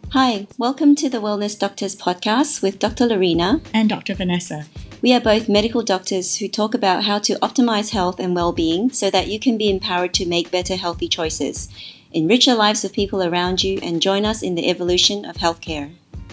Hi, welcome to the Wellness Doctors podcast with Dr. Lorena and Dr. Vanessa. We are both medical doctors who talk about how to optimize health and well-being so that you can be empowered to make better healthy choices, enrich the lives of people around you, and join us in the evolution of healthcare.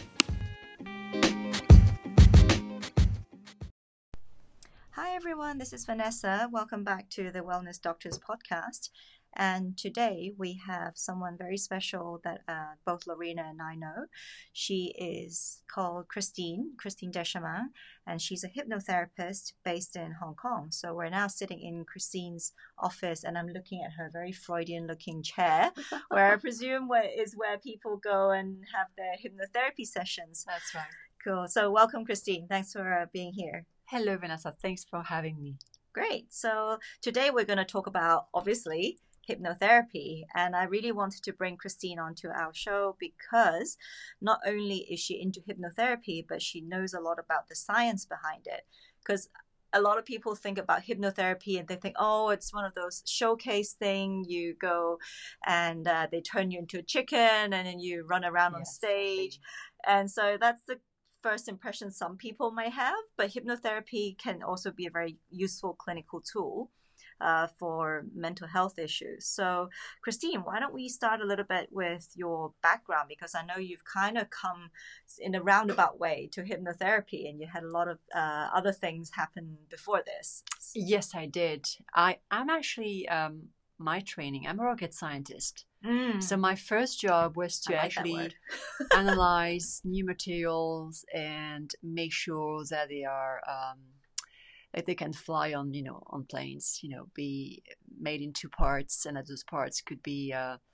Hi everyone, this is Vanessa. Welcome back to the Wellness Doctors podcast. And today we have someone very special that both Lorena and I know. She is called Christine Deschamins, and she's a hypnotherapist based in Hong Kong. So we're now sitting in Christine's office, and I'm looking at her very Freudian-looking chair, where I presume is where people go and have their hypnotherapy sessions. That's right. Cool. So welcome, Christine. Thanks for being here. Hello, Vanessa. Thanks for having me. Great. So today we're going to talk about, obviously, hypnotherapy. And I really wanted to bring Christine onto our show because not only is she into hypnotherapy, but she knows a lot about the science behind it. Because a lot of people think about hypnotherapy and they think, oh, it's one of those showcase thing. You go and they turn you into a chicken and then you run around on stage. And so that's the first impression some people might have. But hypnotherapy can also be a very useful clinical tool for mental health issues. So, Christine, why don't we start a little bit with your background? Because I know you've kind of come in a roundabout way to hypnotherapy, and you had a lot of other things happen before this. Yes, I did. I'm actually, my training, I'm a rocket scientist. So my first job was to actually analyze new materials and make sure that they are that they can fly on planes, be made into parts, and that those parts could be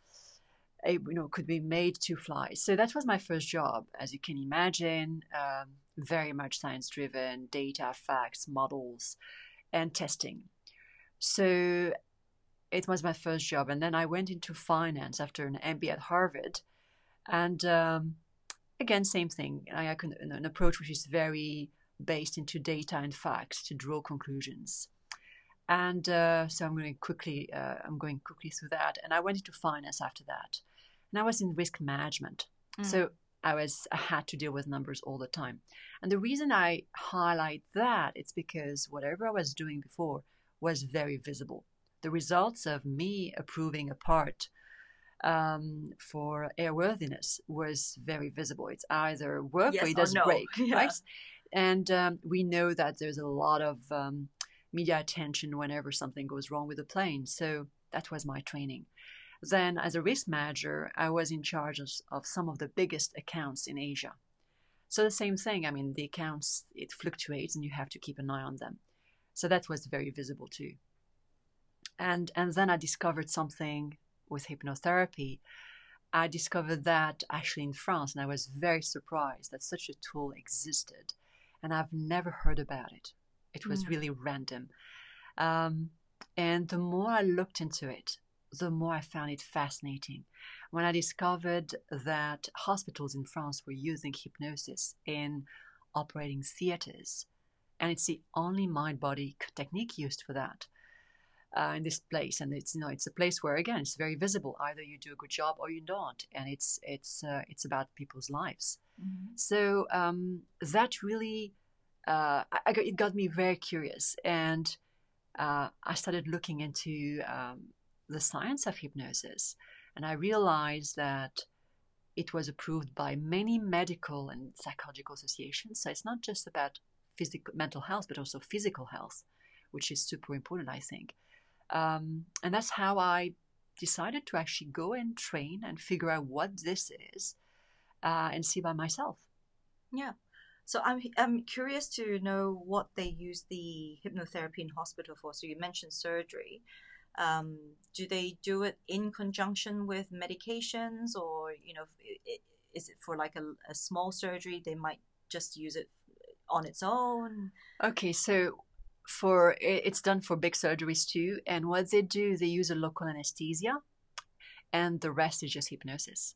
could be made to fly. So that was my first job, as you can imagine. Very much science driven, data, facts, models, and testing. So it was my first job, and then I went into finance after an MBA at Harvard, and again, same thing. I had an approach which is very based into data and facts to draw conclusions. And so I'm going quickly through that. And I went into finance after that. And I was in risk management. So I had to deal with numbers all the time. And the reason I highlight that, it's because whatever I was doing before was very visible. The results of me approving a part for airworthiness was very visible. It's either work or it doesn't break, right? And we know that there's a lot of media attention whenever something goes wrong with a plane. So that was my training. Then as a risk manager, I was in charge of some of the biggest accounts in Asia. So the same thing. I mean, the accounts, it fluctuates and you have to keep an eye on them. So that was very visible too. And then I discovered something with hypnotherapy. I discovered that actually in France, and I was very surprised that such a tool existed. And I've never heard about it. It was really random. And the more I looked into it, the more I found it fascinating. When I discovered that hospitals in France were using hypnosis in operating theaters, and it's the only mind-body technique used for that in this place. And it's a place where, again, it's very visible. Either you do a good job or you don't. And it's about people's lives. So that really, it got me very curious. And I started looking into the science of hypnosis. And I realized that it was approved by many medical and psychological associations. So it's not just about mental health, but also physical health, which is super important, I think. And that's how I decided to actually go and train and figure out what this is and see by myself. Yeah. So I'm curious to know what they use the hypnotherapy in hospital for. So you mentioned surgery. Do they do it in conjunction with medications, or is it for like a small surgery? They might just use it on its own. Okay, so it's done for big surgeries too, and what they do, they use a local anesthesia, and the rest is just hypnosis.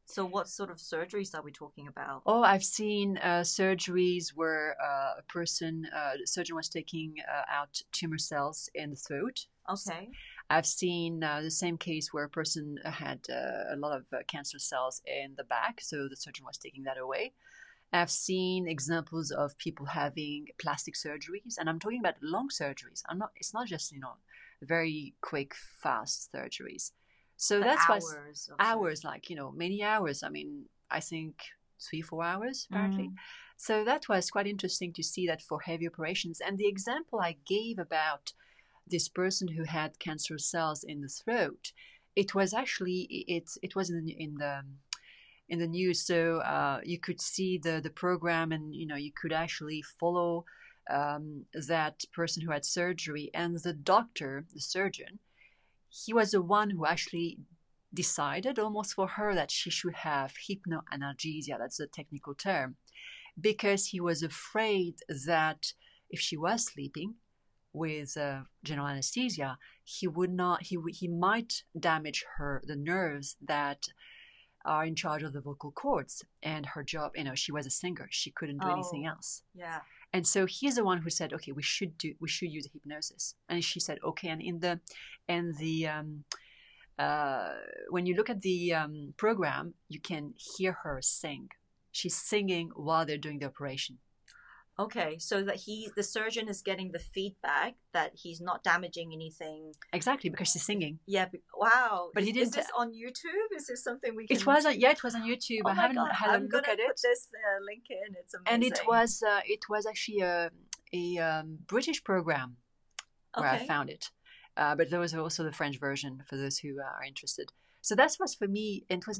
So what sort of surgeries are we talking about? Oh, I've seen surgeries where the surgeon was taking out tumor cells in the throat. Okay. I've seen the same case where a person had a lot of cancer cells in the back, so the surgeon was taking that away. I've seen examples of people having plastic surgeries, and I'm talking about long surgeries. It's not just, very quick, fast surgeries. So Like that's hours, like, many hours. I mean, I think 3-4 hours, apparently. So that was quite interesting to see that for heavy operations. And the example I gave about this person who had cancer cells in the throat, it was actually, it was in the news. So you could see the program, and you could actually follow that person who had surgery, and the surgeon, he was the one who actually decided almost for her that she should have hypnoanaesthesia. That's the technical term, because he was afraid that if she was sleeping with general anesthesia, he might damage the nerves that are in charge of the vocal cords, and her job, she was a singer, she couldn't do anything else. Yeah. And so he's the one who said, okay, we should use hypnosis. And she said, okay. And when you look at the program, you can hear her sing. She's singing while they're doing the operation. Okay, so that the surgeon is getting the feedback that he's not damaging anything. Exactly, because she's singing. Yeah. Wow. But he didn't. Is this on YouTube? Is this something we can? It was on YouTube. Oh I haven't had a look at it. Put this link in. It's amazing. And it was actually a British program where I found it. But there was also the French version for those who are interested. So that was for me, and it was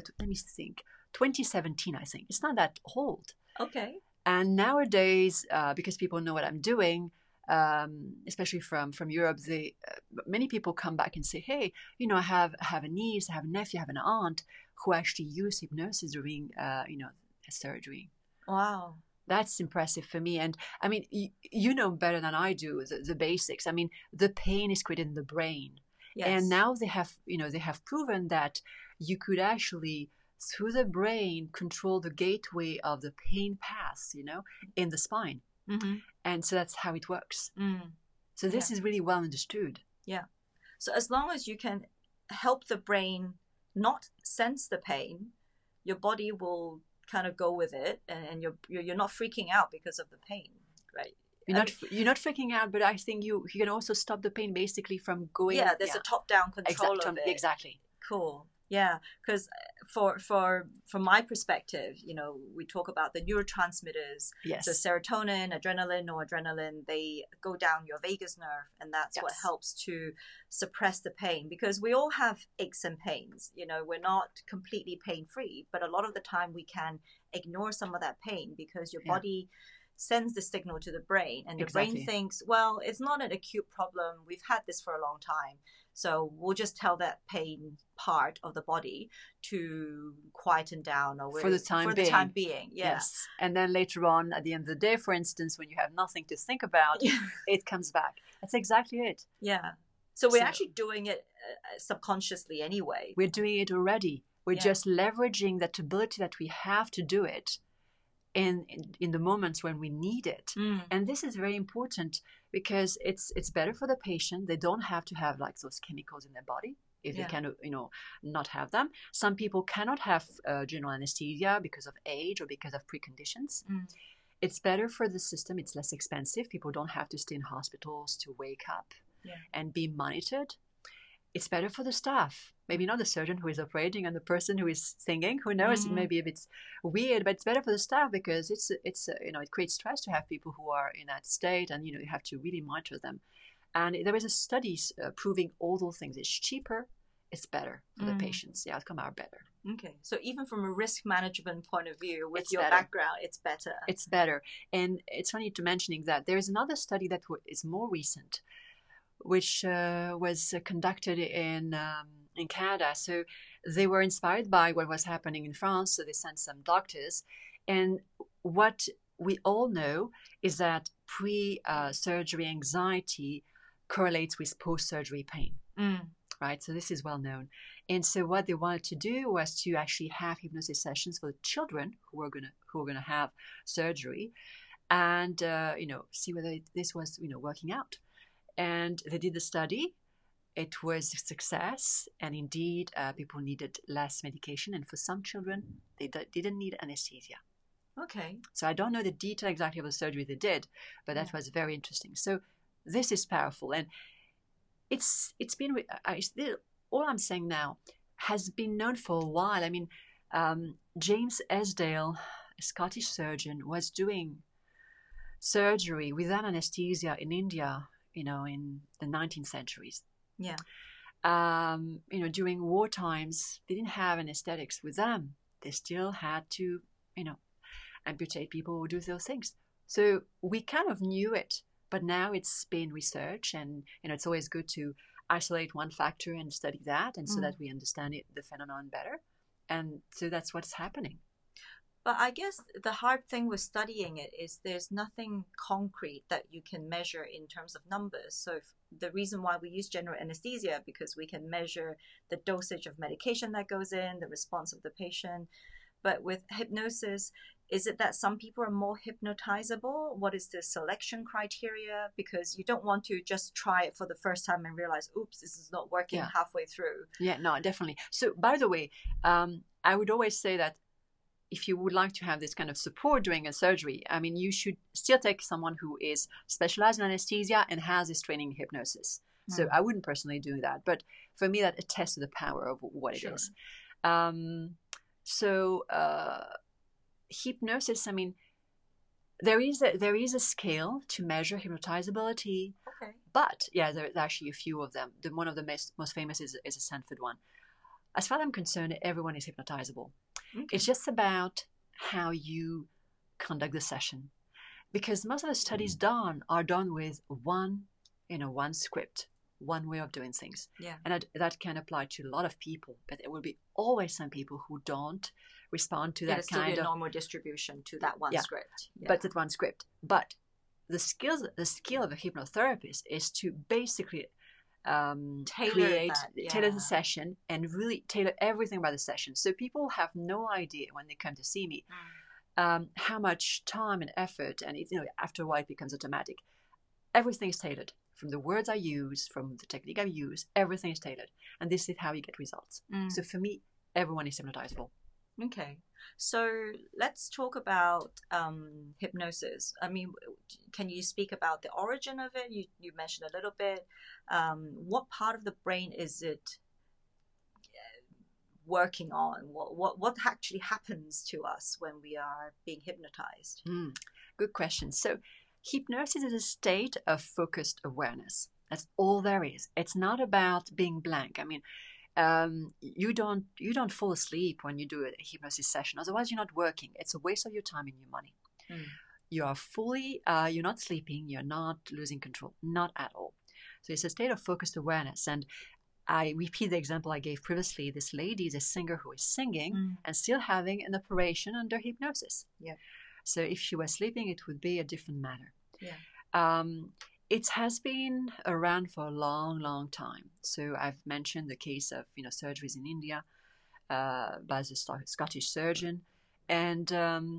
2017, I think. It's not that old. Okay. And nowadays, because people know what I'm doing, especially from Europe, many people come back and say, hey, I have a niece, I have a nephew, I have an aunt who actually use hypnosis during, a surgery. Wow. That's impressive for me. And I mean, you know better than I do the basics. I mean, the pain is created in the brain. Yes. And now they have proven that you could actually, through the brain, control the gateway of the pain paths, in the spine. Mm-hmm. And so that's how it works. So this is really well understood. Yeah. So as long as you can help the brain not sense the pain, your body will kind of go with it, and you're not freaking out because of the pain, right? You're not freaking out, but I think you can also stop the pain basically from going. Yeah, there's a top-down control of it. Exactly. Cool. Yeah, because from my perspective, we talk about the neurotransmitters. Yes. So serotonin, adrenaline, noradrenaline, they go down your vagus nerve, and that's what helps to suppress the pain. Because we all have aches and pains. We're not completely pain-free, but a lot of the time we can ignore some of that pain because your body sends the signal to the brain, and the brain thinks, well, it's not an acute problem. We've had this for a long time. So we'll just tell that pain part of the body to quieten down, or for the time being. Yeah. Yes. And then later on, at the end of the day, for instance, when you have nothing to think about, it comes back. That's exactly it. Yeah. So we're actually doing it subconsciously anyway. We're doing it already. We're just leveraging that ability that we have to do it in the moments when we need it. And this is very important because it's better for the patient. They don't have to have like those chemicals in their body if they can, not have them. Some people cannot have general anesthesia because of age or because of preconditions. It's better for the system. It's less expensive. People don't have to stay in hospitals to wake up and be monitored. It's better for the staff. Maybe not the surgeon who is operating and the person who is singing. Who knows? It may be a bit weird, but it's better for the staff because it creates stress to have people who are in that state, and you have to really monitor them. And there is a study proving all those things. It's cheaper. It's better for the patients. The outcome are better. Okay, so even from a risk management point of view, with your background, it's better. It's better, and it's funny to mentioning that there is another study that is more recent, which was conducted in Canada. So they were inspired by what was happening in France. So they sent some doctors. And what we all know is that pre-surgery anxiety correlates with post-surgery pain. right? So this is well known. And so what they wanted to do was to actually have hypnosis sessions for the children who were gonna have surgery, and see whether this was working out. And they did the study. It was a success, and indeed, people needed less medication, and for some children, they didn't need anesthesia. Okay. So I don't know the detail exactly of the surgery they did, but that was very interesting. So this is powerful, and it's been all I'm saying now has been known for a while. I mean, James Esdale, a Scottish surgeon, was doing surgery without anesthesia in India, in the 19th centuries. Yeah. During war times, they didn't have anesthetics with them. They still had to, amputate people who do those things. So we kind of knew it, but now it's been researched, and it's always good to isolate one factor and study that, and so that we understand the phenomenon better. And so that's what's happening. But I guess the hard thing with studying it is there's nothing concrete that you can measure in terms of numbers. So the reason why we use general anesthesia, because we can measure the dosage of medication that goes in, the response of the patient. But with hypnosis, is it that some people are more hypnotizable? What is the selection criteria? Because you don't want to just try it for the first time and realize, oops, this is not working halfway through. Yeah, no, definitely. So by the way, I would always say that if you would like to have this kind of support during a surgery, I mean, you should still take someone who is specialized in anesthesia and has this training in hypnosis. So I wouldn't personally do that. But for me, that attests to the power of what it is. Hypnosis, I mean, there is a scale to measure hypnotizability. Okay. But there's actually a few of them. One of the most famous is a Stanford one. As far as I'm concerned, everyone is hypnotizable. Okay. It's just about how you conduct the session, because most of the studies done are done with one script, one way of doing things. Yeah. And that can apply to a lot of people, but there will be always some people who don't respond to that kind of normal distribution to that one script. Yeah. But that one script. But the skill of a hypnotherapist is to basically tailor the session and really tailor everything about the session. So people have no idea when they come to see me how much time and effort, and after a while it becomes automatic. Everything is tailored. From the words I use, from the technique I use, everything is tailored. And this is how you get results. So for me, everyone is hypnotizable. Okay. So let's talk about hypnosis. I mean, can you speak about the origin of it? You mentioned a little bit. What part of the brain is it working on? What actually happens to us when we are being hypnotized? Good question. So hypnosis is a state of focused awareness. That's all there is. It's not about being blank. I mean, you don't fall asleep when you do a hypnosis session. Otherwise, you're not working. It's a waste of your time and your money. You are fully, you're not sleeping. You're not losing control. Not at all. So it's a state of focused awareness. And I repeat the example I gave previously. This lady is a singer who is singing and still having an operation under hypnosis. Yeah. So if she was sleeping, it would be a different matter. Yeah. It has been around for a long, long time. So I've mentioned the case of surgeries in India by the Scottish surgeon, and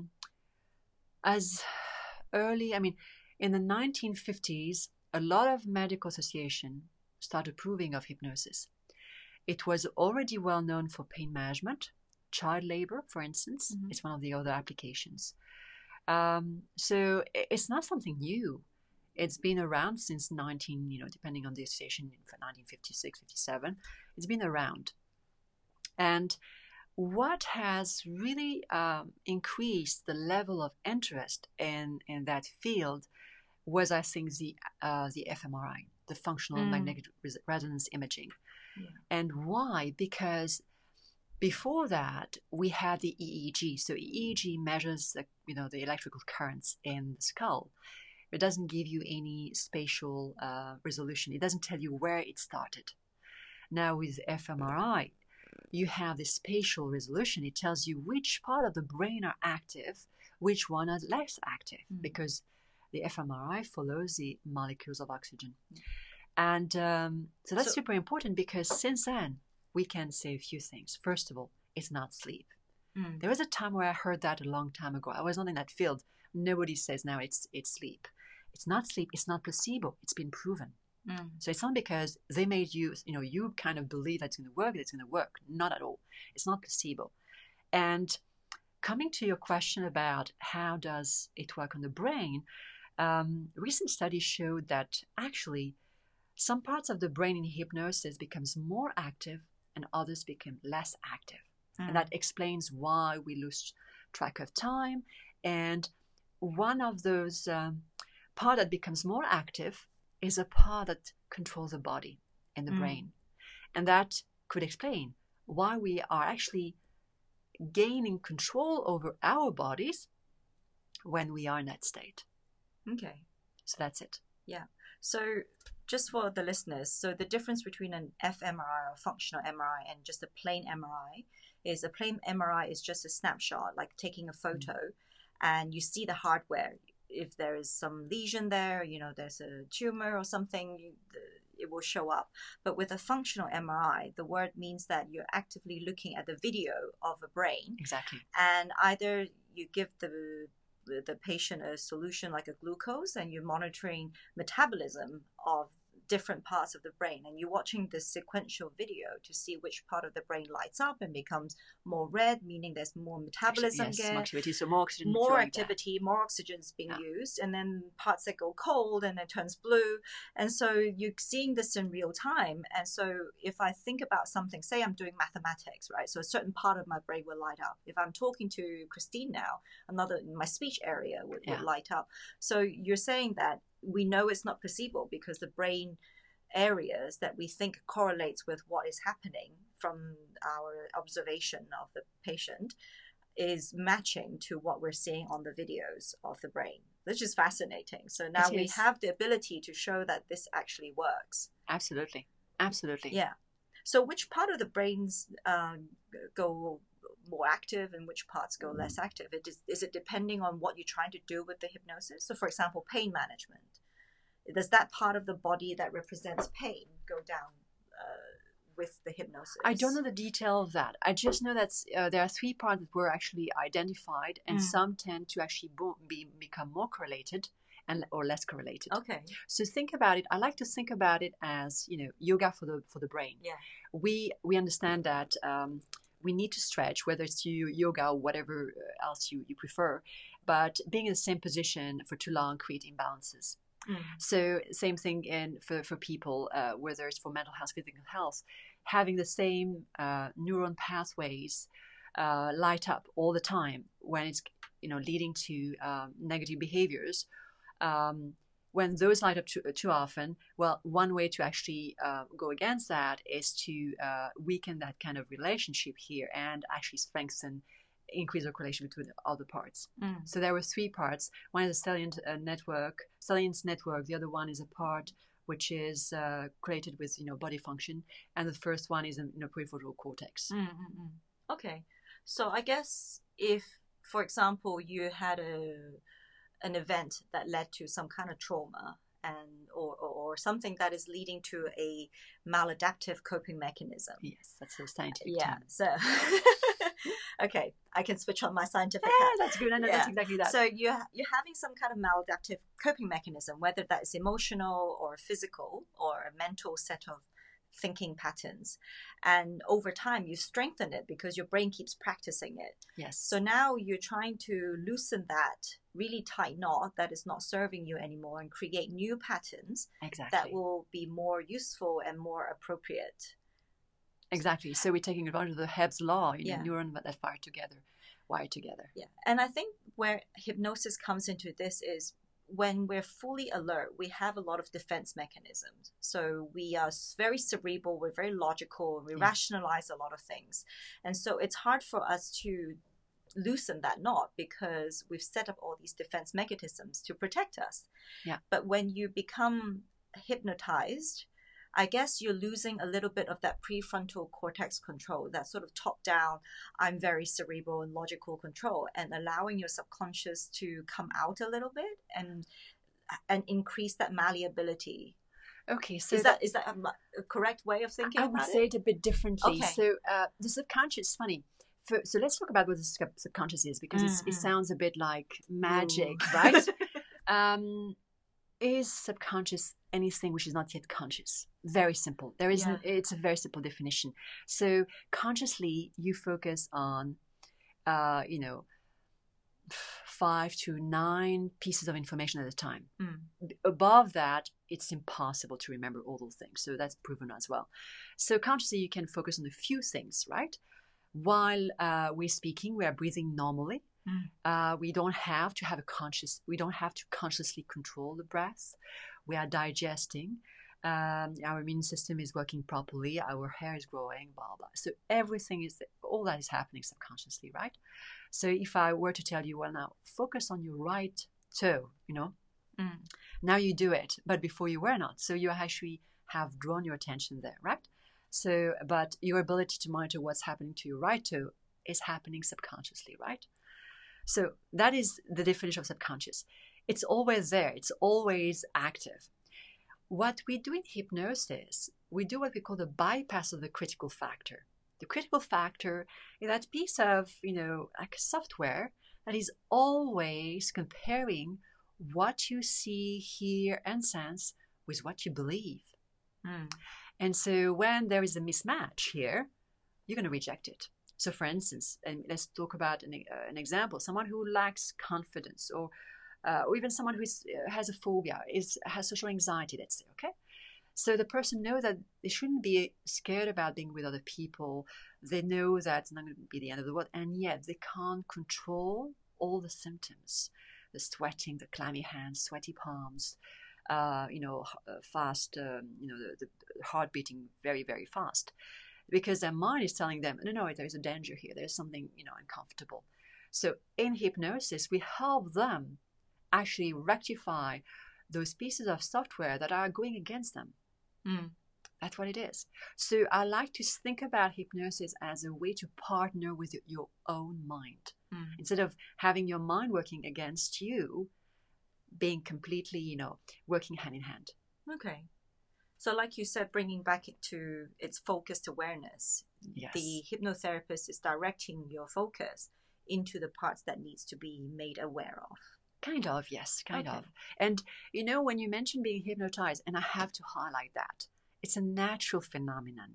as early, I mean, in the 1950s, a lot of medical associations started approving of hypnosis. It was already well known for pain management, child labor, for instance. It's one of the other applications. So it's not something new. It's been around since depending on the association, 1956, 57. It's been around. And what has really increased the level of interest in that field was, I think, the fMRI, the functional magnetic resonance imaging. Yeah. And why? Because before that, we had the EEG. So EEG measures the electrical currents in the skull. It doesn't give you any spatial resolution. It doesn't tell you where it started. Now with fMRI, you have the spatial resolution. It tells you which part of the brain are active, which one are less active, because the fMRI follows the molecules of oxygen. And so that's super important, because since then, we can say a few things. First of all, it's not sleep. There was a time where I heard that a long time ago. I was not in that field. Nobody says now it's sleep. It's not sleep. It's not placebo. It's been proven. So it's not because they made you, you kind of believe that's going to work, it's going to work. Not at all. It's not placebo. And coming to your question about how does it work on the brain, recent studies showed that actually some parts of the brain in hypnosis becomes more active and others become less active. And that explains why we lose track of time. And one of those part that becomes more active is a part that controls the body and the brain. And that could explain why we are actually gaining control over our bodies when we are in that state. Okay. So that's it. Yeah. So just for the listeners, so the difference between an fMRI or functional MRI and just a plain MRI is a plain MRI is just a snapshot, like taking a photo, and you see the hardware. If there is some lesion there, there's a tumor or something, it will show up. But with a functional MRI, the word means that you're actively looking at the video of a brain. Exactly. And either you give the patient a solution like a glucose, and you're monitoring metabolism of different parts of the brain, and you're watching this sequential video to see which part of the brain lights up and becomes more red, meaning there's more metabolism. Actually, yes, more activity, so more oxygen. More activity, more oxygen's being used, and then parts that go cold and it turns blue. And so you're seeing this in real time. And so if I think about something, say I'm doing mathematics, right? So a certain part of my brain will light up. If I'm talking to Christine now, my speech area would light up. So you're saying that we know it's not placebo because the brain areas that we think correlates with what is happening from our observation of the patient is matching to what we're seeing on the videos of the brain, which is fascinating. So now we have the ability to show that this actually works. Absolutely. Yeah. So which part of the brains go more active and which parts go less active? Is it depending on what you're trying to do with the hypnosis? So for example, pain management. Does that part of the body that represents pain go down with the hypnosis? I don't know the detail of that. I just know that there are 3 parts that were actually identified, and some tend to actually become more correlated or less correlated. Okay. So think about it. I like to think about it as yoga for the brain. Yeah. We understand that we need to stretch, whether it's yoga or whatever else you prefer, but being in the same position for too long create imbalances. So same thing for people, whether it's for mental health, physical health, having the same neuron pathways light up all the time when it's leading to negative behaviors. When those light up too often, well, one way to actually go against that is to weaken that kind of relationship here and actually increase the correlation between the other parts. So there were 3 parts. One is a Stellians network. The other one is a part which is correlated with body function, and the first one is in prefrontal cortex. Okay, so I guess if, for example, you had an event that led to some kind of trauma or something that is leading to a maladaptive coping mechanism. Yes, that's a scientific term. So okay, I can switch on my scientific hat. That's good. I know that's exactly that. So you're having some kind of maladaptive coping mechanism, whether that's emotional or physical or a mental set of thinking patterns, and over time you strengthen it because your brain keeps practicing it. Yes. So now you're trying to loosen that really tight knot that is not serving you anymore and create new patterns that will be more useful and more appropriate. Exactly. So we're taking advantage of the Hebb's law, neuron that wire together. Yeah. And I think where hypnosis comes into this is when we're fully alert, we have a lot of defense mechanisms. So we are very cerebral, we're very logical, we rationalize a lot of things. And so it's hard for us to loosen that knot because we've set up all these defense mechanisms to protect us. Yeah. But when you become hypnotized, I guess you're losing a little bit of that prefrontal cortex control, that sort of top-down, I'm very cerebral and logical control, and allowing your subconscious to come out a little bit and increase that malleability. Okay, so is that a correct way of thinking about it? I would say it a bit differently. Okay. So the subconscious, funny. So let's talk about what the subconscious is, because it sounds a bit like magic, right? Is subconscious anything which is not yet conscious? Very simple. There isn't. Yeah. It's a very simple definition. So consciously, you focus on, 5 to 9 pieces of information at a time. Above that, it's impossible to remember all those things. So that's proven as well. So consciously, you can focus on a few things, right? While we're speaking, we are breathing normally. We don't have to have we don't have to consciously control the breath. We are digesting. Our immune system is working properly. Our hair is growing, blah, blah. So all that is happening subconsciously, right? So if I were to tell you, well, now focus on your right toe, now you do it, but before you were not. So you actually have drawn your attention there, right? So, but your ability to monitor what's happening to your right toe is happening subconsciously, right? So that is the definition of subconscious. It's always there. It's always active. What we do in hypnosis, we do what we call the bypass of the critical factor. The critical factor is that piece of, like software that is always comparing what you see, hear, and sense with what you believe. And so when there is a mismatch here, you're going to reject it. So for instance, and let's talk about an example, someone who lacks confidence, or even someone who has a phobia, has social anxiety, let's say, okay? So the person knows that they shouldn't be scared about being with other people. They know that it's not going to be the end of the world, and yet they can't control all the symptoms: the sweating, the clammy hands, sweaty palms, fast, the heart beating very, very fast, because their mind is telling them, no, there's a danger here. There's something, uncomfortable. So in hypnosis, we help them actually rectify those pieces of software that are going against them. That's what it is. So I like to think about hypnosis as a way to partner with your own mind. Instead of having your mind working against you, being completely, working hand in hand. Okay. So like you said, bringing back it to its focused awareness. Yes. The hypnotherapist is directing your focus into the parts that needs to be made aware of. Kind of, yes, kind of. And, when you mention being hypnotized, and I have to highlight that, it's a natural phenomenon.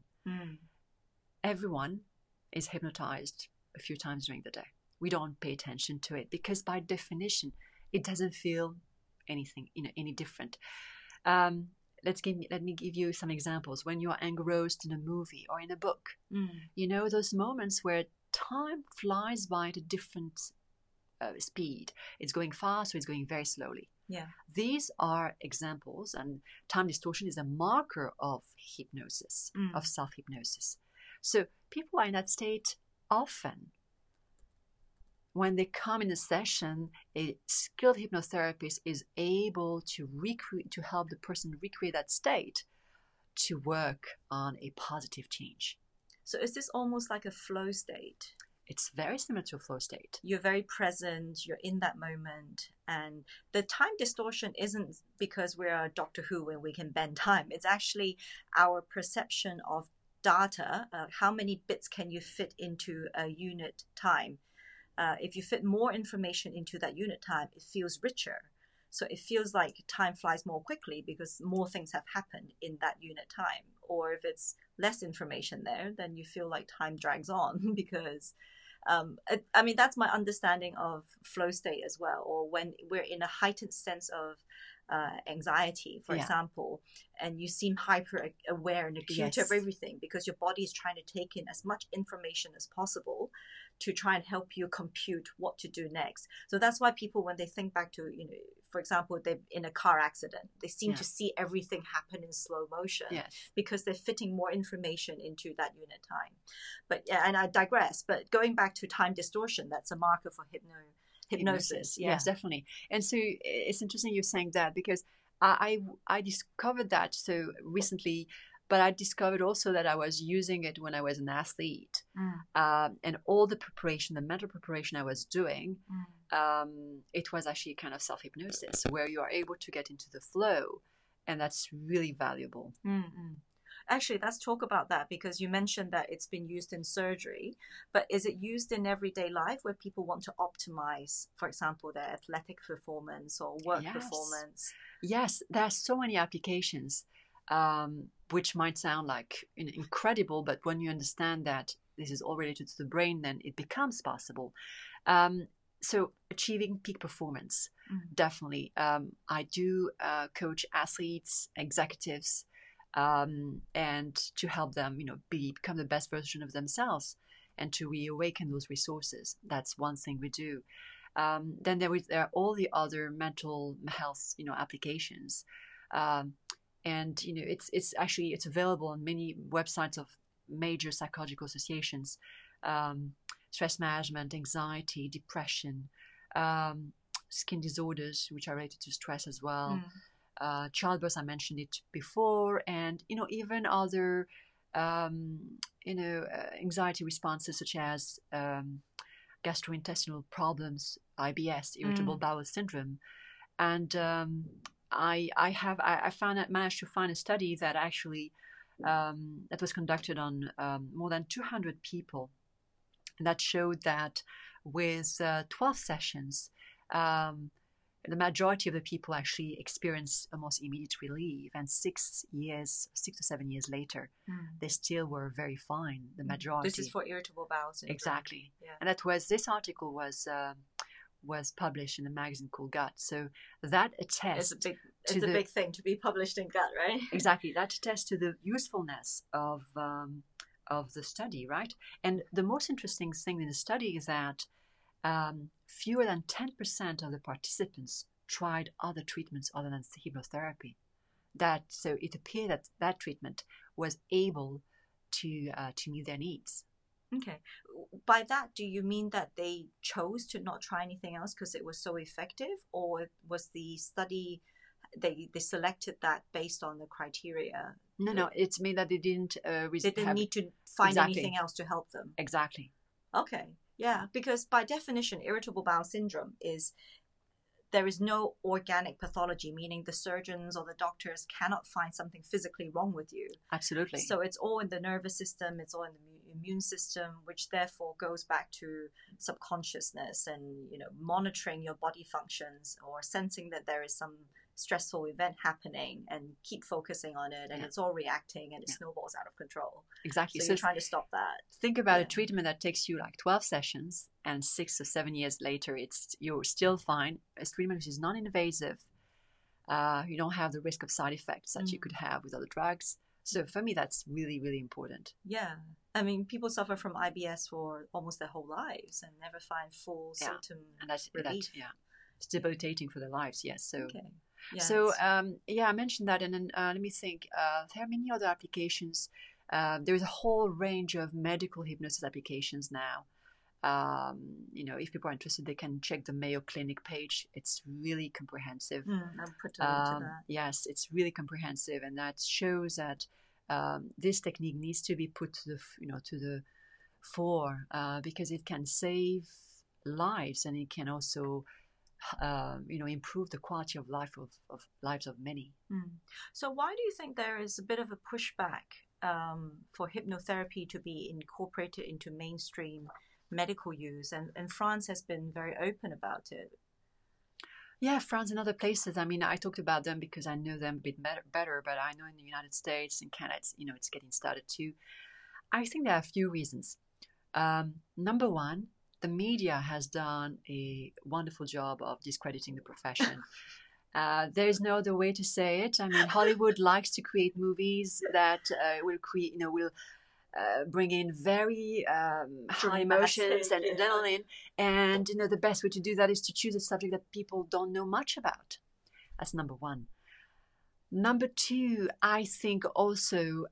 Everyone is hypnotized a few times during the day. We don't pay attention to it because by definition, it doesn't feel anything, any different. Let me give you some examples. When you're engrossed in a movie or in a book, those moments where time flies by at a different speed. It's going fast or it's going very slowly. Yeah. These are examples, and time distortion is a marker of hypnosis, of self-hypnosis. So people are in that state often. When they come in a session, a skilled hypnotherapist is able to help the person recreate that state to work on a positive change. So is this almost like a flow state? It's very similar to a flow state. You're very present, you're in that moment. And the time distortion isn't because we're Doctor Who and we can bend time. It's actually our perception of data. How many bits can you fit into a unit time? If you fit more information into that unit time, it feels richer. So it feels like time flies more quickly because more things have happened in that unit time. Or if it's less information there, then you feel like time drags on because, that's my understanding of flow state as well. Or when we're in a heightened sense of anxiety, for example, and you seem hyper aware and acute of everything because your body is trying to take in as much information as possible to try and help you compute what to do next. So that's why people, when they think back to, for example, they're in a car accident, they seem to see everything happen in slow motion because they're fitting more information into that unit time. But and I digress, but going back to time distortion, that's a marker for hypnosis. Yes, definitely. And so it's interesting you're saying that because I discovered that so recently, but I discovered also that I was using it when I was an athlete. And all the preparation, the mental preparation I was doing, it was actually kind of self-hypnosis where you are able to get into the flow and that's really valuable. Mm-hmm. Actually, let's talk about that, because you mentioned that it's been used in surgery, but is it used in everyday life where people want to optimize, for example, their athletic performance or work performance? Yes, there are so many applications, which might sound like incredible, but when you understand that this is all related to the brain, then it becomes possible. So achieving peak performance, definitely. I do coach athletes, executives, and to help them, become the best version of themselves and to reawaken those resources. That's one thing we do. Then there are all the other mental health, applications, and it's available on many websites of major psychological associations. Stress management, anxiety, depression, skin disorders, which are related to stress as well. Childbirth, I mentioned it before, and even other anxiety responses such as gastrointestinal problems, IBS, irritable bowel syndrome, and I managed to find a study that actually that was conducted on more than 200 people, that showed that with 12 sessions, the majority of the people actually experience almost immediate relief, and 6 to 7 years later, they still were very fine. The majority. This is for irritable bowel syndrome. Exactly, and this article was published in a magazine called Gut. So that attests it's a big thing to be published in Gut, right? Exactly, that attests to the usefulness of the study, right? And the most interesting thing in the study is that fewer than 10% of the participants tried other treatments other than hypnotherapy. So it appeared that treatment was able to meet their needs. Okay. By that, do you mean that they chose to not try anything else because it was so effective, or was the study they selected that based on the criteria? No, it's mean that they didn't. They didn't need to find anything else to help them. Exactly. Okay. Yeah, because by definition, irritable bowel syndrome there is no organic pathology, meaning the surgeons or the doctors cannot find something physically wrong with you. Absolutely. So it's all in the nervous system, it's all in the immune system, which therefore goes back to subconsciousness and monitoring your body functions or sensing that there is some stressful event happening and keep focusing on it, and it's all reacting and it snowballs out of control. Exactly. So you're trying to stop that. Think about a treatment that takes you like 12 sessions, and 6 or 7 years later you're still fine. A treatment which is non-invasive. You don't have the risk of side effects that you could have with other drugs. So for me, that's really, really important. Yeah. I mean, people suffer from IBS for almost their whole lives and never find full symptom relief. It's debilitating for their lives, yes. So okay. Yes. So, I mentioned that, and then let me think. There are many other applications. There's a whole range of medical hypnosis applications now. If people are interested, they can check the Mayo Clinic page. It's really comprehensive. I'll put a link to that. Yes, it's really comprehensive, and that shows that this technique needs to be put to the fore because it can save lives, and it can also improve the quality of life of lives of many. So why do you think there is a bit of a pushback for hypnotherapy to be incorporated into mainstream medical use? And France has been very open about it. Yeah, France and other places. I mean, I talked about them because I know them a bit better, but I know in the United States and Canada, it's getting started too. I think there are a few reasons. Number one, the media has done a wonderful job of discrediting the profession. There is no other way to say it. I mean, Hollywood likes to create movies that will bring in very high emotions and adrenaline. And the best way to do that is to choose a subject that people don't know much about. That's number one. Number two, I think also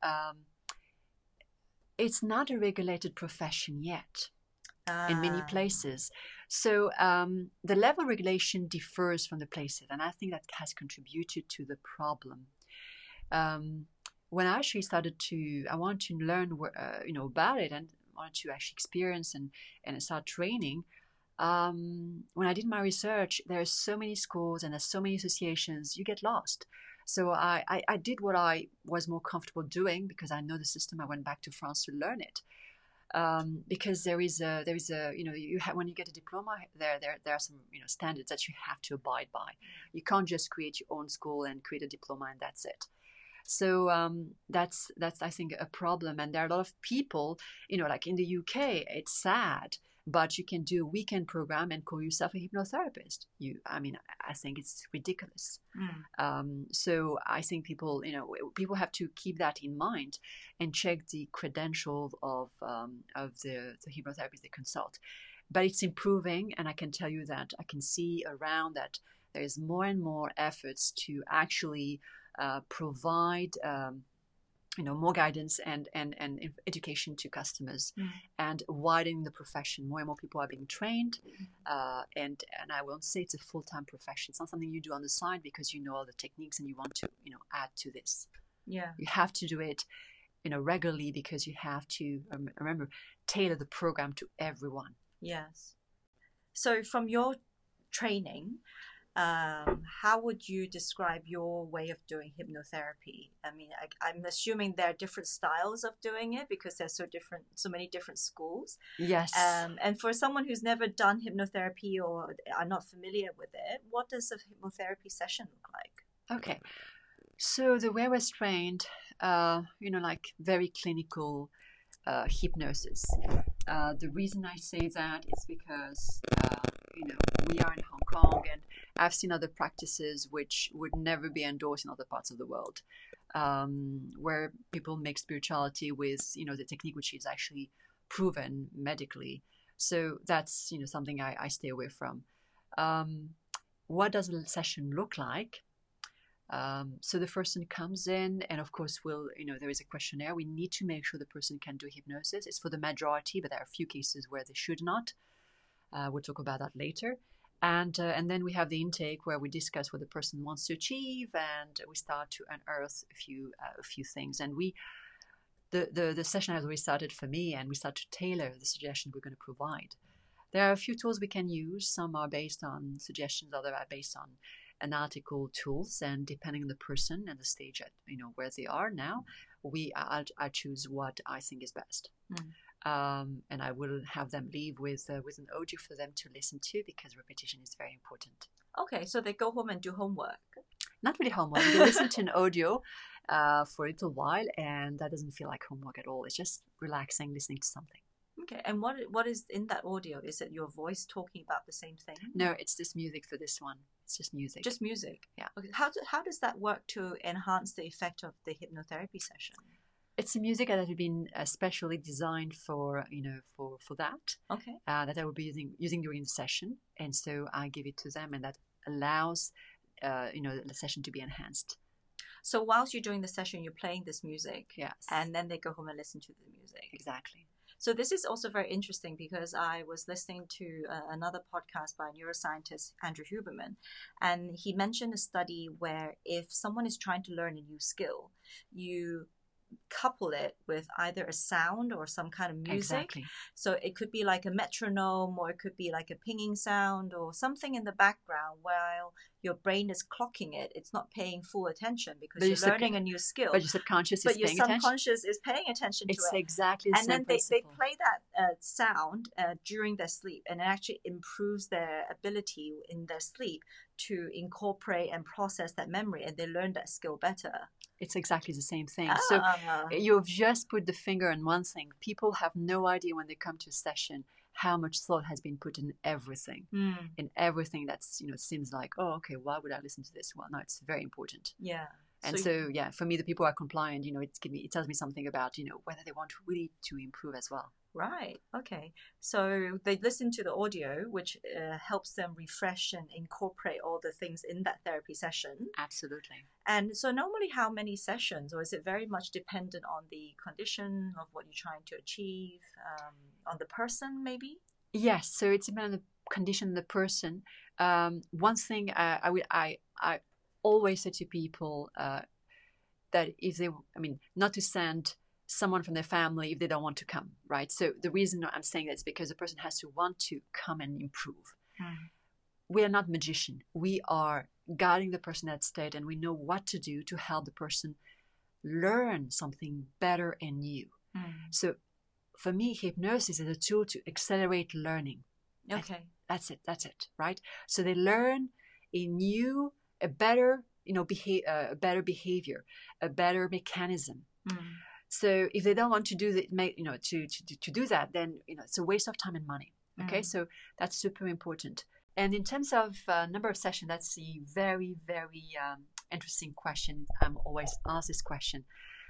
it's not a regulated profession yet. In many places. So the level of regulation differs from the places, and I think that has contributed to the problem. When I actually I wanted to learn about it, and wanted to actually experience and start training. When I did my research, there are so many schools and there's so many associations, you get lost. So I did what I was more comfortable doing because I know the system. I went back to France to learn it. Because there is a you have, when you get a diploma, there are some standards that you have to abide by. You can't just create your own school and create a diploma and that's it. So that's I think a problem. And there are a lot of people, like in the UK, it's sad, but you can do a weekend program and call yourself a hypnotherapist. I think it's ridiculous. So I think people have to keep that in mind and check the credentials of the hypnotherapists they consult. But it's improving, and I can tell you that I can see around that there is more and more efforts to actually provide more guidance and education to customers, and widening the profession. More and more people are being trained, and I won't say it's a full-time profession. It's not something you do on the side because you know all the techniques and you want to add to this. Yeah, you have to do it regularly because you have to remember, tailor the program to everyone. Yes. So from your training, how would you describe your way of doing hypnotherapy? I mean, I'm assuming there are different styles of doing it because there's so many different schools. Yes. And for someone who's never done hypnotherapy or are not familiar with it, what does a hypnotherapy session look like? Okay. So the way I was trained, like very clinical hypnosis. The reason I say that is because, we are in Hong Kong, and I've seen other practices which would never be endorsed in other parts of the world, where people make spirituality with, the technique which is actually proven medically. So that's, something I stay away from. What does a session look like? So the person comes in, and of course, there is a questionnaire. We need to make sure the person can do hypnosis. It's for the majority, but there are a few cases where they should not. We'll talk about that later. And then we have the intake where we discuss what the person wants to achieve, and we start to unearth a few things. And the session has already started for me, and we start to tailor the suggestions we're going to provide. There are a few tools we can use. Some are based on suggestions, others are based on analytical tools, and depending on the person and the stage at where they are now, I choose what I think is best. And I will have them leave with an audio for them to listen to, because repetition is very important. Okay, so they go home and do homework. Not really homework. They listen to an audio for a little while, and that doesn't feel like homework at all. It's just relaxing, listening to something. Okay, and what is in that audio? Is it your voice talking about the same thing? No, it's just music for this one. It's just music. Just music? Yeah. Okay. How does that work to enhance the effect of the hypnotherapy session? It's a music that has been specially designed for that. Okay. That I will be using during the session, and so I give it to them, and that allows the session to be enhanced. So whilst you're doing the session, you're playing this music. Yes. And then they go home and listen to the music. Exactly. So this is also very interesting, because I was listening to another podcast by neuroscientist Andrew Huberman, and he mentioned a study where if someone is trying to learn a new skill, you couple it with either a sound or some kind of music. Exactly. So it could be like a metronome, or it could be like a pinging sound, or something in the background while your brain is clocking it. It's not paying full attention because you're learning a new skill. But your subconscious is paying attention. But your subconscious is paying attention to it. It's exactly the same And then they play that sound during their sleep, and it actually improves their ability in their sleep to incorporate and process that memory, and they learn that skill better. It's exactly the same thing. So you've just put the finger on one thing. People have no idea when they come to a session how much thought has been put in everything. In everything that's, seems like, oh, okay, why would I listen to this? Well, no, it's very important. Yeah. And so for me, the people who are compliant, it tells me something about, whether they want really to improve as well. Right. Okay. So they listen to the audio, which helps them refresh and incorporate all the things in that therapy session. Absolutely. And so normally how many sessions, or is it very much dependent on the condition of what you're trying to achieve, on the person maybe? Yes. So it's dependent on the condition of the person. One thing I always say to people that if they, not to send someone from their family if they don't want to come, right? So the reason I'm saying that is because the person has to want to come and improve. We are not magicians. We are guiding the person in that state, and we know what to do to help the person learn something better and new. So for me, hypnosis is a tool to accelerate learning. Okay. That's it, right? So they learn a better, better behavior, a better mechanism. So if they don't want to do to do that, then it's a waste of time and money. Okay, so that's super important. And in terms of number of sessions, that's a very, very interesting question. I'm always asked this question.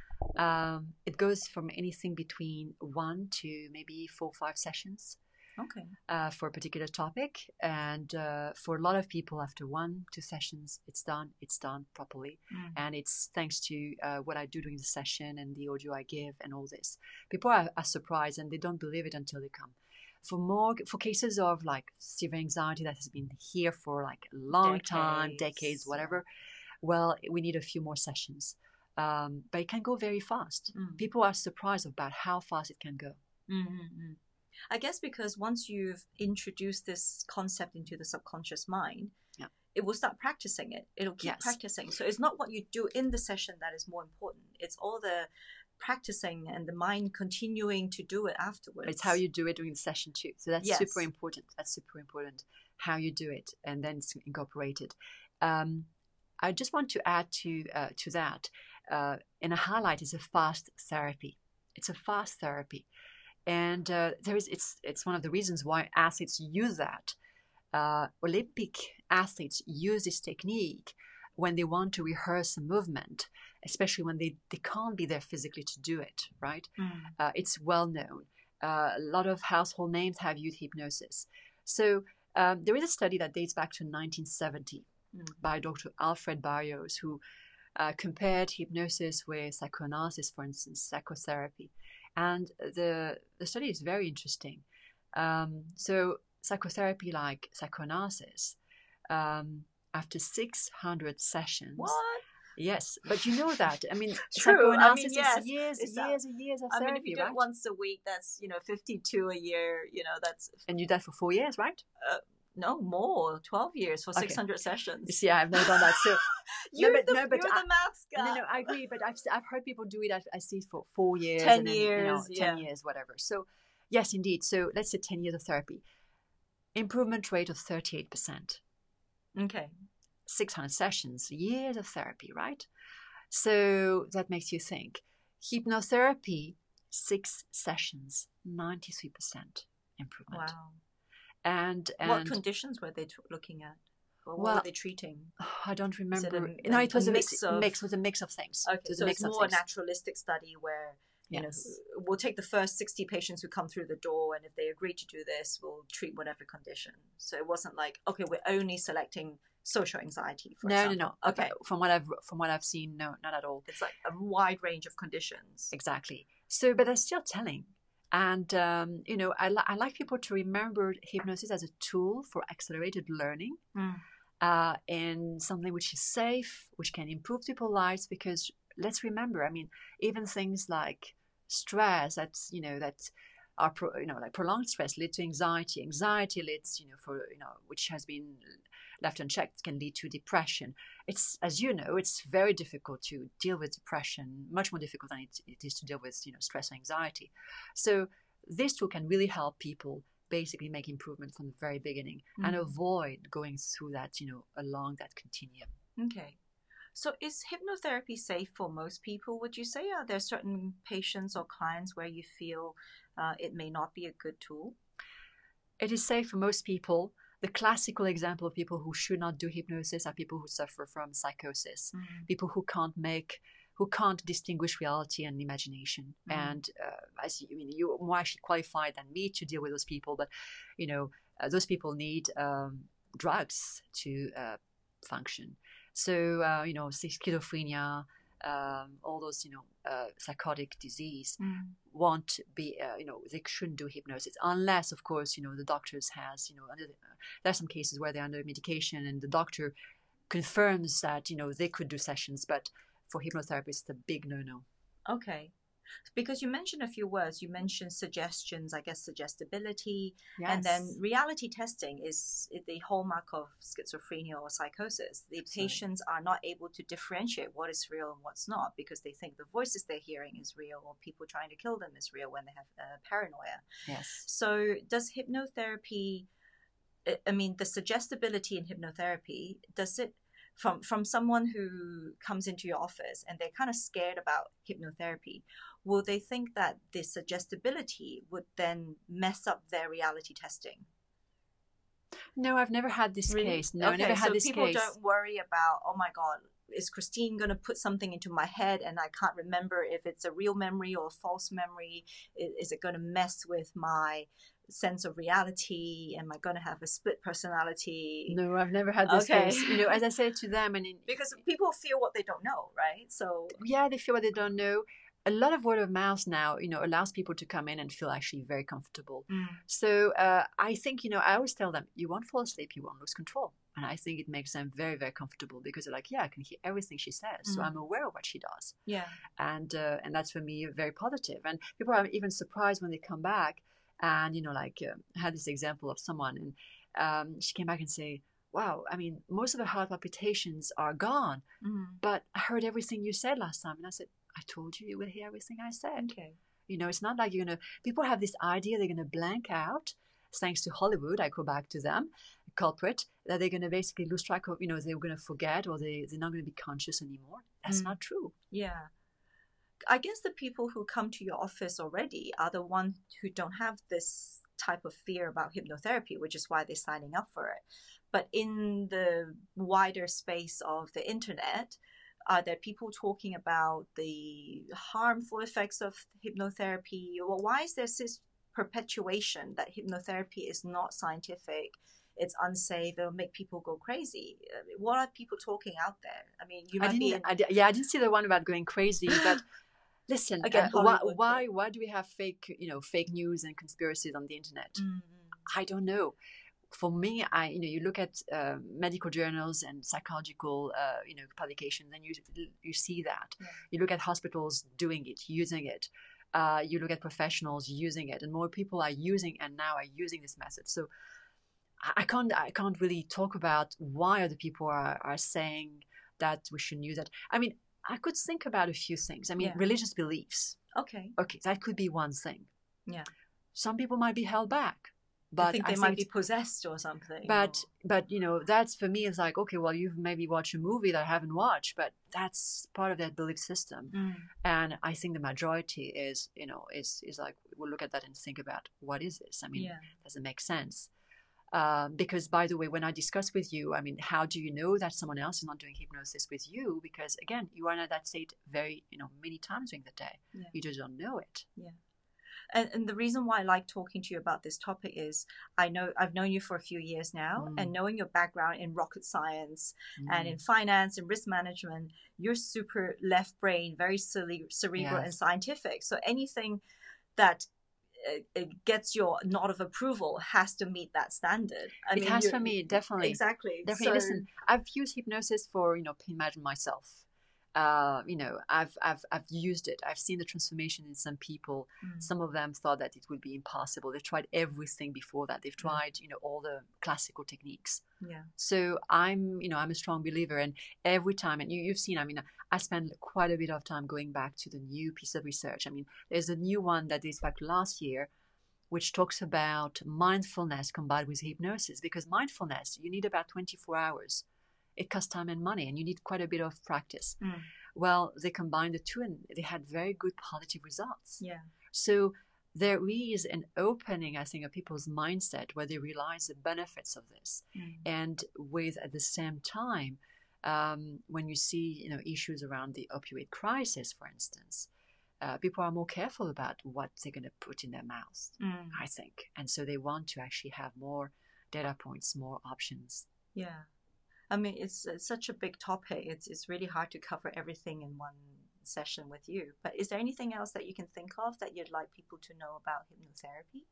It goes from anything between 1 to maybe 4 or 5 sessions. Okay. For a particular topic, and for a lot of people, after 1-2 sessions, it's done properly, and it's thanks to what I do during the session and the audio I give and all this. People are surprised and they don't believe it until they come. For cases of like severe anxiety that has been here for like a long time, decades, whatever, well, we need a few more sessions, but it can go very fast. People are surprised about how fast it can go. I guess because once you've introduced this concept into the subconscious mind, it will start practicing it. It'll keep practicing. So it's not what you do in the session that is more important. It's all the practicing and the mind continuing to do it afterwards. It's how you do it during the session too. So that's super important. That's super important, how you do it, and then it's incorporated. I just want to add to that, and a highlight is a fast therapy. It's a fast therapy. And it's one of the reasons why athletes use that. Olympic athletes use this technique when they want to rehearse a movement, especially when they can't be there physically to do it, right? It's well known. A lot of household names have used hypnosis. So there is a study that dates back to 1970 by Dr. Alfred Barrios, who compared hypnosis with psychoanalysis, for instance, psychotherapy. And the study is very interesting. So psychotherapy, like psychoanalysis, after 600 sessions. What? Yes, but you know that. I mean, true. psychoanalysis yes. is years and years of therapy, if you do it once a week, that's 52 a year. That's. And you did that for 4 years, right? No, more, 12 years for 600 sessions. You see, I've never done that. So you're the maths guy. No, I agree. But I've heard people do it. I see for 4 years, 10 years, 10 years, whatever. So yes, indeed. So let's say 10 years of therapy, improvement rate of 38%. Okay. 600 sessions, years of therapy, right? So that makes you think. Hypnotherapy, 6 sessions, 93% improvement. Wow. And what conditions were they looking at? Or what were they treating? I don't remember. It was a mix of things. Okay, so it's more a naturalistic study where we'll take the first 60 patients who come through the door, and if they agree to do this, we'll treat whatever condition. So it wasn't like, okay, we're only selecting social anxiety, for example. No. Okay. From what I've seen, no, not at all. It's like a wide range of conditions. Exactly. So, but they're still telling. And, I like people to remember hypnosis as a tool for accelerated learning and something which is safe, which can improve people's lives. Because let's remember, I mean, even things like stress, that are like prolonged stress lead to anxiety. Anxiety leads, which has been left unchecked, can lead to depression. It's, as you know, it's very difficult to deal with depression, much more difficult than it is to deal with, stress and anxiety. So this tool can really help people basically make improvement from the very beginning and avoid going through that, along that continuum. Okay. So is hypnotherapy safe for most people, would you say? Are there certain patients or clients where you feel it may not be a good tool? It is safe for most people. The classical example of people who should not do hypnosis are people who suffer from psychosis, people who can't distinguish reality and imagination. And you're more actually qualified than me to deal with those people, but those people need drugs to function. So schizophrenia, all those psychotic disease won't be they shouldn't do hypnosis unless, of course, the doctors has there are some cases where they're under medication and the doctor confirms that they could do sessions, but for hypnotherapy it's a big no. Okay. Because you mentioned a few words, you mentioned suggestions, I guess suggestibility, Yes. and then reality testing is the hallmark of schizophrenia or psychosis. The patients are not able to differentiate what is real and what's not because they think the voices they're hearing is real or people trying to kill them is real when they have paranoia. Yes. So does hypnotherapy, I mean, the suggestibility in hypnotherapy, does it, from someone who comes into your office and they're kind of scared about hypnotherapy, will they think that the suggestibility would then mess up their reality testing? No, I've never had this case. No, okay, I never had this case. So people don't worry about, oh my God, is Christine going to put something into my head and I can't remember if it's a real memory or a false memory? Is it going to mess with my sense of reality? Am I going to have a split personality? No, I've never had this case. You know, as I said to them, because people feel what they don't know, right? So yeah, they feel what they don't know. A lot of word of mouth now, allows people to come in and feel actually very comfortable. So I think, I always tell them, you won't fall asleep, you won't lose control. And I think it makes them very, very comfortable because they're like, yeah, I can hear everything she says. So I'm aware of what she does. Yeah. And that's for me very positive. And people are even surprised when they come back. And, I had this example of someone and she came back and say, wow, I mean, most of the heart palpitations are gone, but I heard everything you said last time. And I said, I told you would hear everything I said. Okay. It's not like people have this idea they're going to blank out, thanks to Hollywood, I go back to them, culprit, that they're going to basically lose track of, they're going to forget or they're not going to be conscious anymore. That's not true. Yeah. I guess the people who come to your office already are the ones who don't have this type of fear about hypnotherapy, which is why they're signing up for it. But in the wider space of the internet, are there people talking about the harmful effects of hypnotherapy? Well, why is there this perpetuation that hypnotherapy is not scientific, it's unsafe, it'll make people go crazy? What are people talking out there? I mean, I didn't see the one about going crazy, but listen, again, why do we have fake news and conspiracies on the internet? I don't know. For me, you look at medical journals and psychological, publications, and you see that. Yeah. You look at hospitals doing it, using it. You look at professionals using it, and more people are using this method. So I can't really talk about why other people are saying that we shouldn't use it. I mean, I could think about a few things. I mean, religious beliefs. Okay, that could be one thing. Yeah. Some people might be held back. But I think they might be possessed or something. But that's, for me, it's like, okay, well, you've maybe watched a movie that I haven't watched, but that's part of that belief system. And I think the majority is like, we'll look at that and think about, what is this? I mean, does it make sense? Because, by the way, when I discuss with you, I mean, how do you know that someone else is not doing hypnosis with you? Because, again, you are in that state very, many times during the day. Yeah. You just don't know it. Yeah. And the reason why I like talking to you about this topic is I've known you for a few years now, and knowing your background in rocket science and in finance and risk management, you're super left brain, very cerebral and scientific. So anything that gets your nod of approval has to meet that standard. It has for me, definitely. Exactly. Definitely. So, listen, I've used hypnosis for pain management myself. I've used it. I've seen the transformation in some people. Some of them thought that it would be impossible. They've tried everything before that. They've tried, all the classical techniques. Yeah. So I'm a strong believer. And every time, and you've seen, I mean, I spend quite a bit of time going back to the new piece of research. I mean, there's a new one that dates back last year, which talks about mindfulness combined with hypnosis. Because mindfulness, you need about 24 hours. It costs time and money, and you need quite a bit of practice. Well, they combined the two, and they had very good positive results. Yeah. So there is an opening, I think, of people's mindset where they realize the benefits of this. And with, at the same time, when you see, issues around the opioid crisis, for instance, people are more careful about what they're going to put in their mouths, I think. And so they want to actually have more data points, more options. Yeah. I mean, it's such a big topic. It's really hard to cover everything in one session with you. But is there anything else that you can think of that you'd like people to know about hypnotherapy?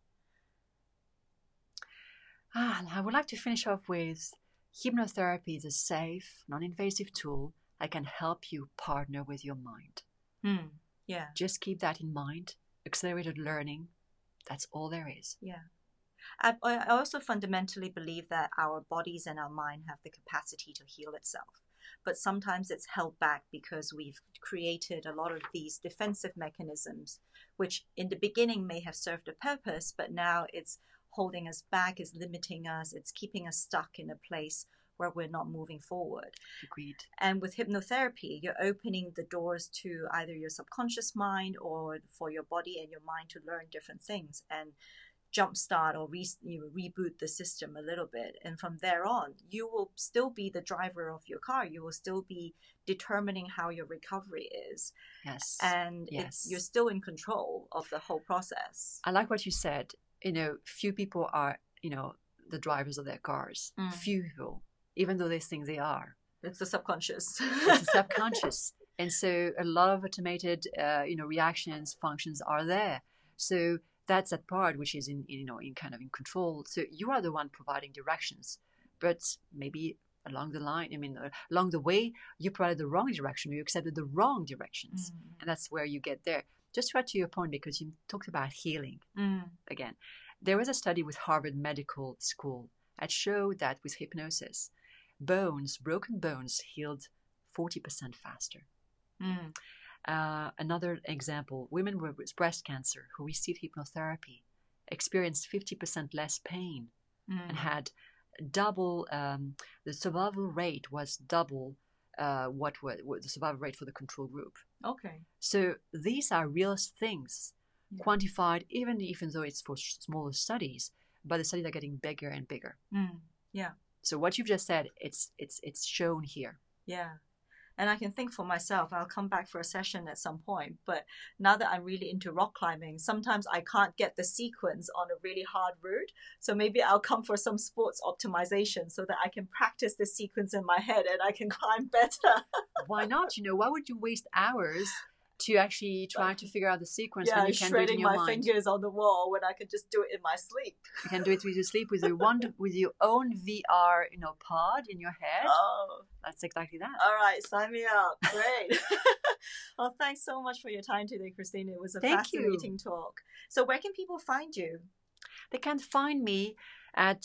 I would like to finish off with hypnotherapy is a safe, non-invasive tool that can help you partner with your mind. Yeah. Just keep that in mind. Accelerated learning, that's all there is. Yeah. I also fundamentally believe that our bodies and our mind have the capacity to heal itself. But sometimes it's held back because we've created a lot of these defensive mechanisms, which in the beginning may have served a purpose, but now it's holding us back, it's limiting us, it's keeping us stuck in a place where we're not moving forward. Agreed. And with hypnotherapy, you're opening the doors to either your subconscious mind or for your body and your mind to learn different things and jumpstart or reboot the system a little bit. And from there on, you will still be the driver of your car. You will still be determining how your recovery is. Yes. And you're still in control of the whole process. I like what you said. Few people are, the drivers of their cars. Few people, even though they think they are. It's the subconscious. It's the subconscious. And so a lot of automated, reactions, functions are there. So that's that part which is in kind of in control. So you are the one providing directions, but maybe along the line, along the way, you provided the wrong direction, or you accepted the wrong directions. And that's where you get there. Just right to your point, because you talked about healing again. There was a study with Harvard Medical School that showed that with hypnosis, broken bones healed 40% faster. Another example, women with breast cancer who received hypnotherapy experienced 50% less pain and had double, the survival rate was double what the survival rate for the control group. Okay. So these are real things, quantified, even though it's for smaller studies, but the studies are getting bigger and bigger. Yeah. So what you've just said, it's shown here. Yeah. And I can think for myself, I'll come back for a session at some point. But now that I'm really into rock climbing, sometimes I can't get the sequence on a really hard route. So maybe I'll come for some sports optimization so that I can practice the sequence in my head and I can climb better. Why not? Why would you waste hours to actually try to figure out the sequence when you can do it in your mind? Shredding my fingers on the wall when I can just do it in my sleep. You can do it with your sleep, with your own VR, pod in your head. Oh, that's exactly that. All right, sign me up. Great. Well, thanks so much for your time today, Christine. It was a fascinating talk. So where can people find you? They can find me at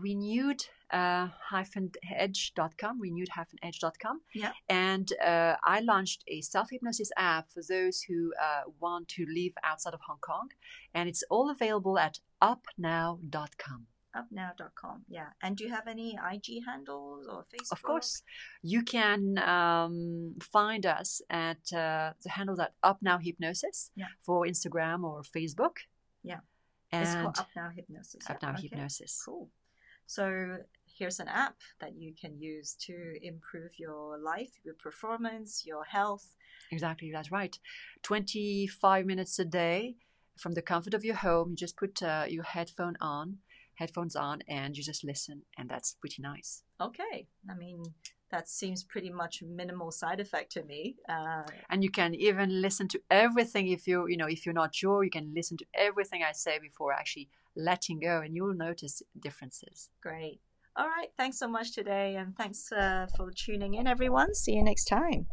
renewed-edge.com, renewed-edge.com. Yeah. And I launched a self-hypnosis app for those who want to live outside of Hong Kong. And it's all available at upnow.com. Upnow.com, yeah. And do you have any IG handles or Facebook? Of course. You can find us at the handle at Upnow Hypnosis for Instagram or Facebook. Yeah. It's called Upnow Hypnosis. Upnow Hypnosis. Cool. So here's an app that you can use to improve your life, your performance, your health. Exactly, that's right. 25 minutes a day from the comfort of your home. You just put your headphones on, and you just listen, and that's pretty nice. Okay. That seems pretty much minimal side effect to me. And you can even listen to everything if you're not sure. You can listen to everything I say before actually letting go, and you'll notice differences. Great. All right. Thanks so much today, and thanks for tuning in, everyone. See you next time.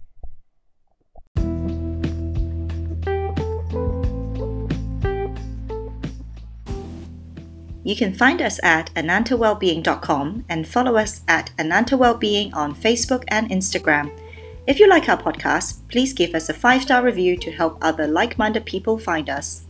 You can find us at anantawellbeing.com and follow us at Ananta Wellbeing on Facebook and Instagram. If you like our podcast, please give us a 5-star review to help other like-minded people find us.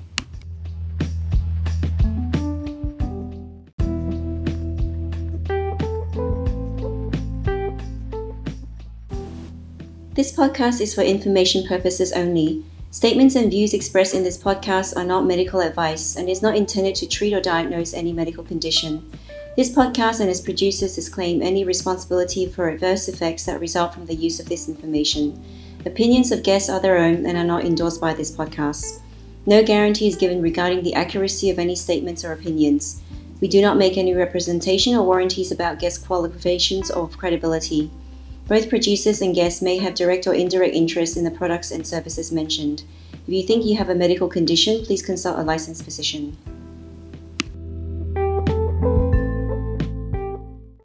This podcast is for information purposes only. Statements and views expressed in this podcast are not medical advice and is not intended to treat or diagnose any medical condition. This podcast and its producers disclaim any responsibility for adverse effects that result from the use of this information. Opinions of guests are their own and are not endorsed by this podcast. No guarantee is given regarding the accuracy of any statements or opinions. We do not make any representation or warranties about guest qualifications or credibility. Both producers and guests may have direct or indirect interest in the products and services mentioned. If you think you have a medical condition, please consult a licensed physician.